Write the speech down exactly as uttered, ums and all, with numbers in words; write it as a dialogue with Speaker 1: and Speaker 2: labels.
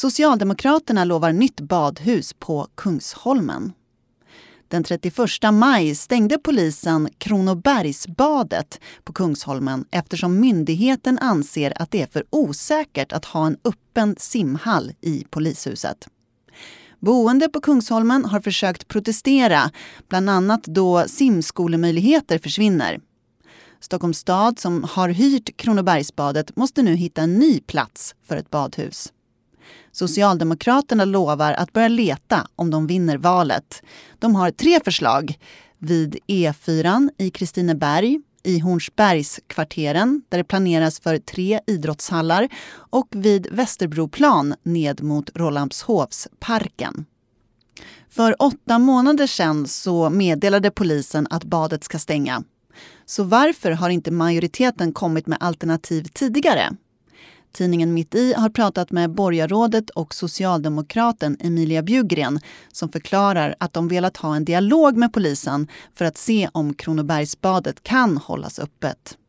Speaker 1: Socialdemokraterna lovar nytt badhus på Kungsholmen. Den trettioförsta maj stängde polisen Kronobergsbadet på Kungsholmen eftersom myndigheten anser att det är för osäkert att ha en öppen simhall i polishuset. Boende på Kungsholmen har försökt protestera, bland annat då simskolemöjligheter försvinner. Stockholms stad som har hyrt Kronobergsbadet måste nu hitta en ny plats för ett badhus. Socialdemokraterna lovar att börja leta om de vinner valet. De har tre förslag: vid E fyra i Kristineberg, i Hornsbergskvarteren där det planeras för tre idrottshallar och vid Västerbroplan ned mot Rålambshovsparken. För åtta månader sedan så meddelade polisen att badet ska stänga. Så varför har inte majoriteten kommit med alternativ tidigare? Tidningen Mitt i har pratat med borgarrådet och socialdemokraten Emilia Bjugren som förklarar att de velat ha en dialog med polisen för att se om Kronobergsbadet kan hållas öppet.